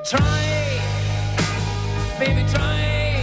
try, baby, try.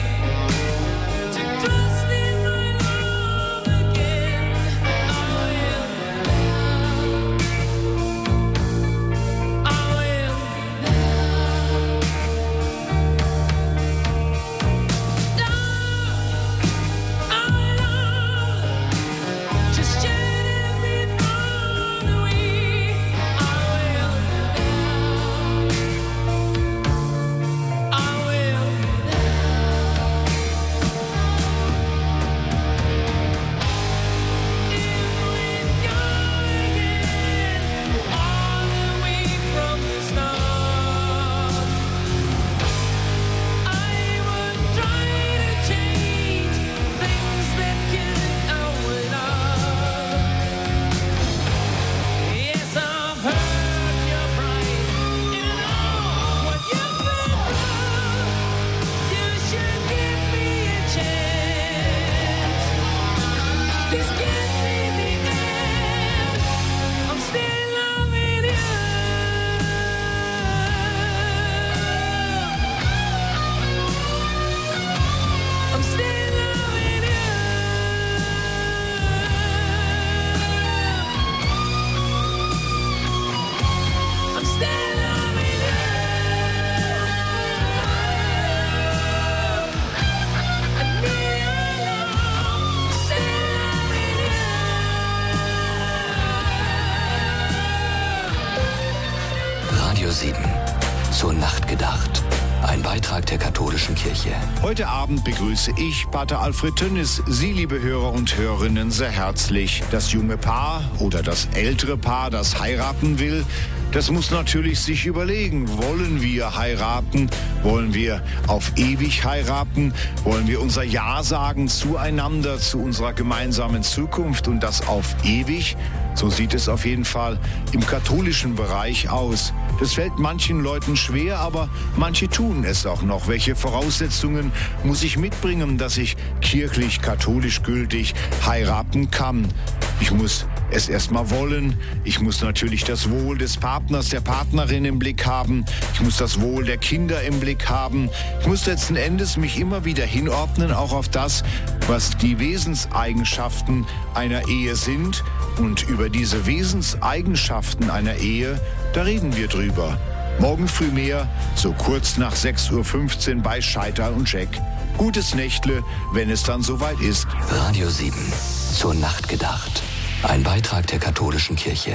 Radio 7. Zur Nacht gedacht. Ein Beitrag der katholischen Kirche. Heute Abend begrüße ich, Pater Alfred Tönnis, Sie, liebe Hörer und Hörerinnen, sehr herzlich. Das junge Paar oder das ältere Paar, das heiraten will, das muss natürlich sich überlegen, wollen wir heiraten? Wollen wir auf ewig heiraten? Wollen wir unser Ja sagen zueinander, zu unserer gemeinsamen Zukunft und das auf ewig? So sieht es auf jeden Fall im katholischen Bereich aus. Das fällt manchen Leuten schwer, aber manche tun es auch noch. Welche Voraussetzungen muss ich mitbringen, dass ich kirchlich, katholisch gültig heiraten kann? Ich muss es erstmal wollen. Ich muss natürlich das Wohl des Partners, der Partnerin im Blick haben. Ich muss das Wohl der Kinder im Blick haben. Ich muss letzten Endes mich immer wieder hinordnen, auch auf das, was die Wesenseigenschaften einer Ehe sind. Und über diese Wesenseigenschaften einer Ehe, da reden wir drüber. Morgen früh mehr, so kurz nach 6:15 Uhr bei Scheiter und Jack. Gutes Nächtle, wenn es dann soweit ist. Radio 7. Zur Nacht gedacht. Ein Beitrag der katholischen Kirche.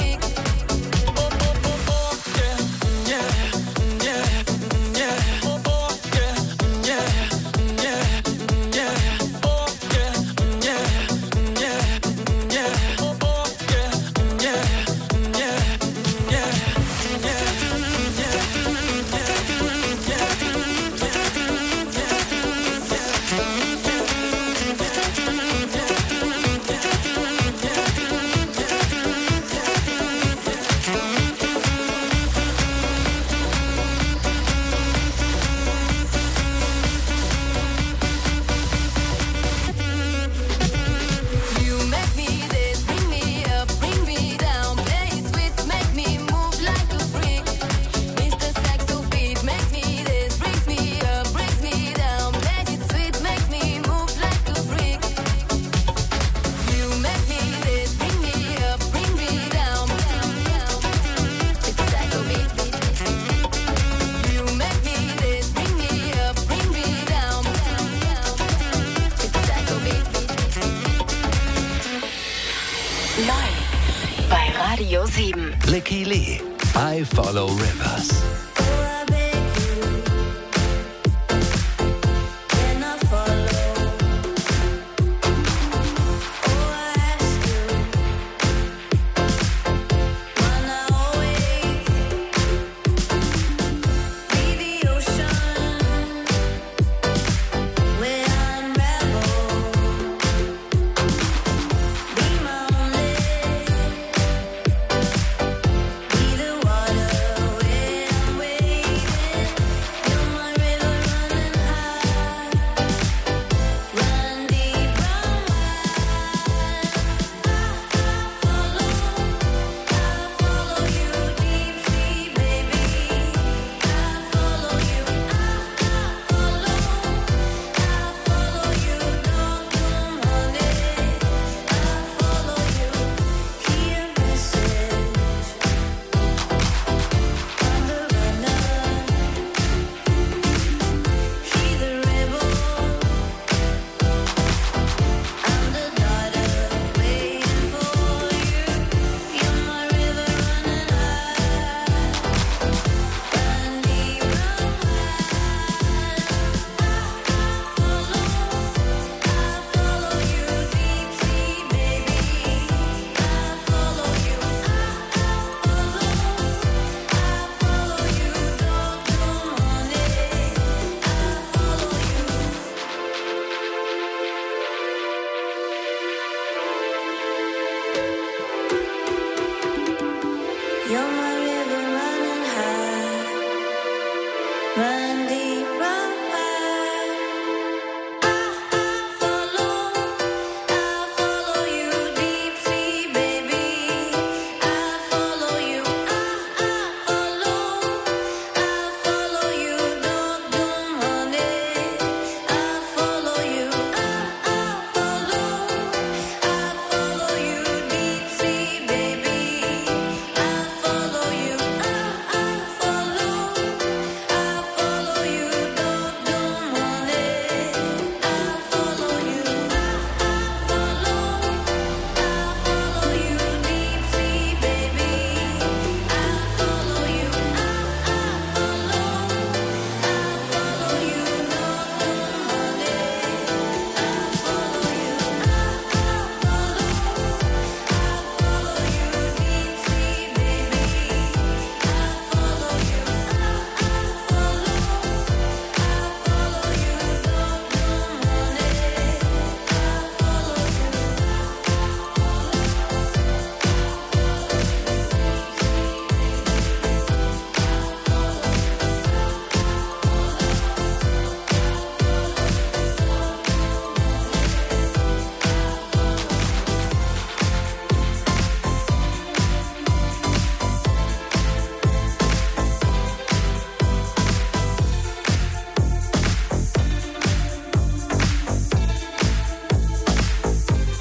Oh, 7. Licky Lee, I Follow Rivers.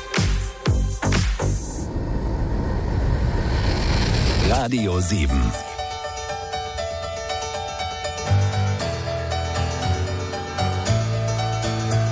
Radio 7.